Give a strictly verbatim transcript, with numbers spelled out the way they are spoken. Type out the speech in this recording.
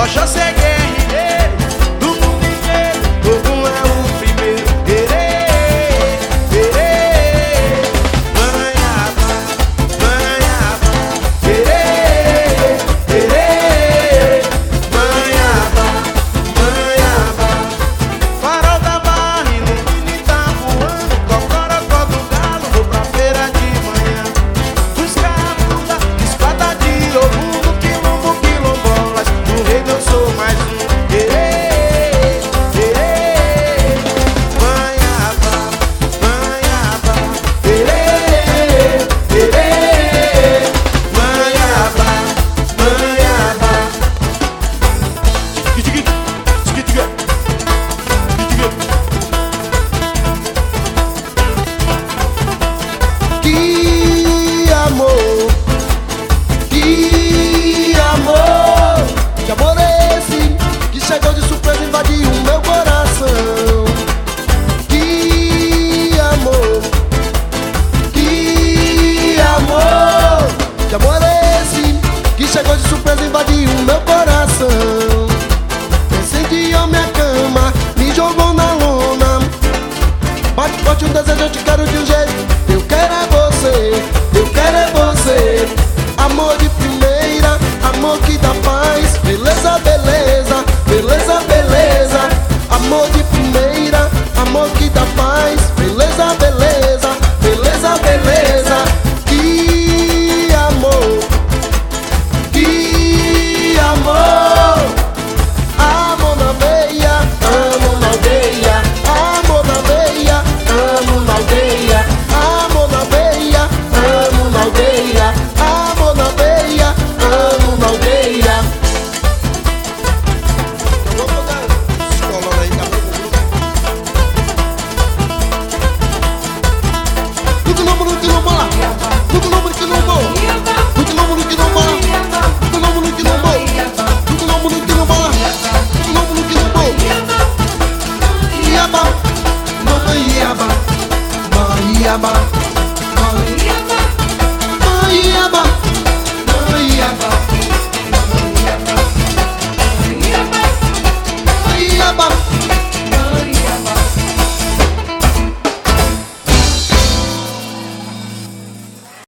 Rocha é guerrilheiro do mundo inteiro, Ogum é o primeiro. Erê, erê, manhaba, manhaba. Erê, erê, manhaba, manhaba. Farol da barra ilumina e tá voando, cocorocó do galo, vou pra feira de manhã. Buscar bunda, espada de Ogum, no quilombo, quilombolas, no reino eu sou mais um. Erê, erê, manhaba, manhaba. Erê, erê, manhaba, manhaba. Tique, tique, tique, tique. Que amor, que amor, que amor é esse que chegou de surpresa e invadiu o meu coração? Que amor, que amor, que amor é esse que chegou de surpresa e invadiu o meu coração? Incendiou minha cama, me jogou na lona. Bate forte um desejo, eu te quero de um jeito. Eu quero é você, eu quero é você. Amor de primeira, amor que dá paz. Beleza, beleza, beleza, beleza. Amor de primeira, amor que dá paz. Beleza, beleza, beleza, beleza. Que amor, que amor. Amor na veia, amo na aldeia. Amor na veia, amo na aldeia. Amor na veia, amo na aldeia. Amor na veia, amo na aldeia. Eu vou botar escolando aí, acabou com o no quilombo, no quilombo lá. No quilombo, no quilombo. No quilombo, no quilombo lá. No quilombo, no quilombo. No quilombo, no quilombo lá. No quilombo, no quilombo. Iaba, mama Iaba, mama Iaba.